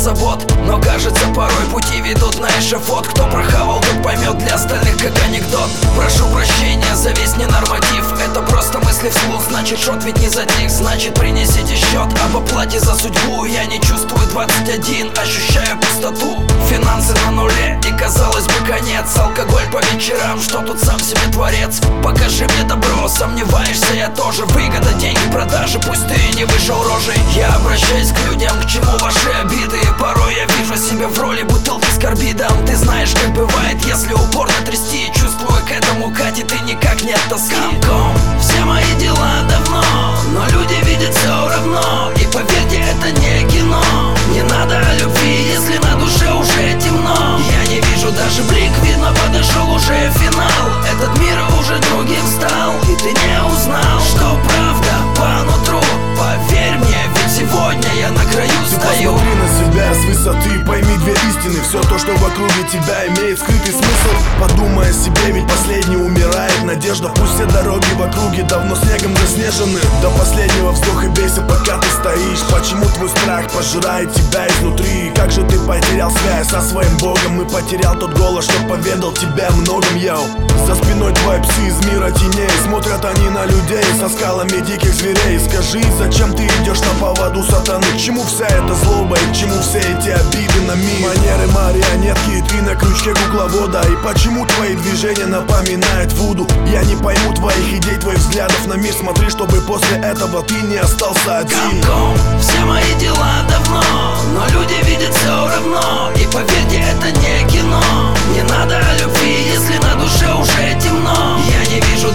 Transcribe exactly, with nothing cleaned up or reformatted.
забот, но кажется порой пути ведут на эшафот. Кто прохавал, тот поймет, для остальных как анекдот. Прошу прощения за весь ненорматив, это просто мысли вслух. Значит шот ведь не затих, значит принесите счет об оплате за судьбу. Я не чувствую двадцать один, ощущаю пустоту. Финансы на нуле и казалось бы конец. Алкоголь по вечерам, что тут сам себе творец. Покажи мне добро, сомневаешься я тоже. Выгода, деньги, продажи, пусть ты и не вышел рожей. Я обращаюсь к людям, к чему ваши обиды. Порой я вижу себя в роли бутылки с карбидом. Ты знаешь, как бывает, если упорно трясти. Чувствую, к этому катит и никак не от тоски. Комком все мои дела давно, но люди видят все равно. И поверьте, это не кино. Не надо о любви, если на душе уже темно. Я не вижу даже блик, видно, подошел уже финал. Этот мир уже другим стал, и ты не узнал, что правда по нутру. Поверь мне, ведь сегодня я на краю стою. Посмотри на себя с высоты, пойми две истины. Все то, что в округе тебя, имеет скрытый смысл. Подумай о себе, ведь последний умирает. Надежда, пусть все дороги в округе давно снегом заснежены. До последнего вздоха бейся, пока ты стоишь. Почему твой страх пожирает тебя изнутри? Как же ты потерял связь со своим богом и потерял тот голос, что поведал тебе о многом, йоу. За спиной твои псы из мира теней, смотрят они на людей со скалами диких зверей. Скажи, зачем ты идешь на поводу сатаны? К чему вся эта злоба и к чему все эти обиды на мир? Манеры марионетки, ты на крючке кукловода. И почему твои движения напоминают вуду? Я не пойму твоих идей, твоих взглядов на мир. Смотри, чтобы после этого ты не остался один. Комком все мои дела давно, но люди видят все равно. И поверьте, это не кино. Не надо о любви, если на душе уже темно. Я не вижу